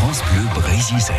France Bleu Brésil.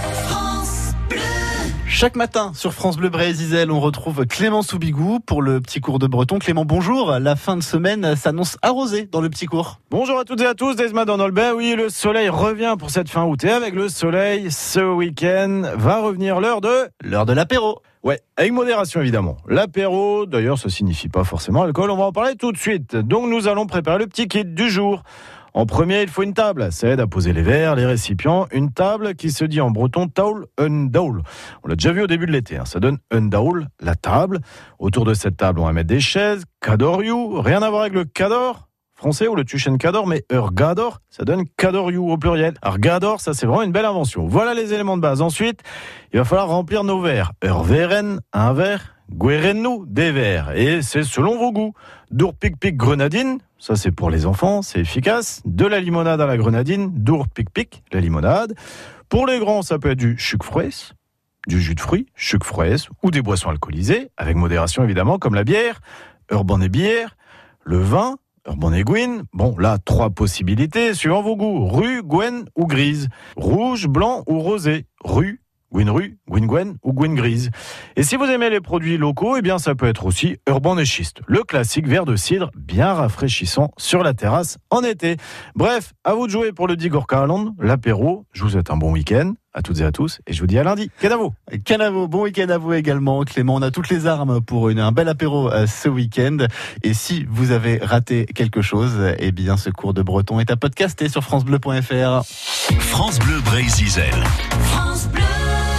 Chaque matin sur France Bleu Brésil, on retrouve Clément Soubigou pour le petit cours de breton. Clément, bonjour. La fin de semaine s'annonce arrosée dans le petit cours. Bonjour à toutes et à tous, Desma dans Nolben. Oui, le soleil revient pour cette fin août. Et avec le soleil, ce week-end va revenir l'heure de l'apéro. Ouais, avec modération évidemment. L'apéro, d'ailleurs, ça signifie pas forcément alcool. On va en parler tout de suite. Donc nous allons préparer le petit kit du jour. En premier, il faut une table. Ça aide à poser les verres, les récipients. Une table qui se dit en breton taul, un daul. On l'a déjà vu au début de l'été. Ça donne un daul, la table. Autour de cette table, on va mettre des chaises. Cadoriou, rien à voir avec le cador français ou le tuchen cador, mais gador, ça donne cadoriou au pluriel. Gador, ça c'est vraiment une belle invention. Voilà les éléments de base. Ensuite, il va falloir remplir nos verres. Veren, un verre. Guérennou, des verres. Et c'est selon vos goûts. Dour pic pic grenadine, ça c'est pour les enfants, c'est efficace. De la limonade à la grenadine, dour pic pic, la limonade. Pour les grands, ça peut être du chuc fraise, du jus de fruits, chuc fraise, ou des boissons alcoolisées, avec modération évidemment, comme la bière, urban et bière, le vin, urban et guine. Bon, là, 3 possibilités, suivant vos goûts. Rue, gwen ou grise. Rouge, blanc ou rosé. Rue, Gwyn-Rue, Gwyn-Gwen ou Gwyn-Grise. Et si vous aimez les produits locaux, eh bien ça peut être aussi Urban et Schiste, le classique verre de cidre bien rafraîchissant sur la terrasse en été. Bref, à vous de jouer pour le Digorkaland, l'apéro. Je vous souhaite un bon week-end à toutes et à tous et je vous dis à lundi. Canavo, bon week-end à vous également Clément. On a toutes les armes pour un bel apéro ce week-end. Et si vous avez raté quelque chose, eh bien ce cours de breton est à podcaster sur francebleu.fr. France Bleu Brésil. France Bleu.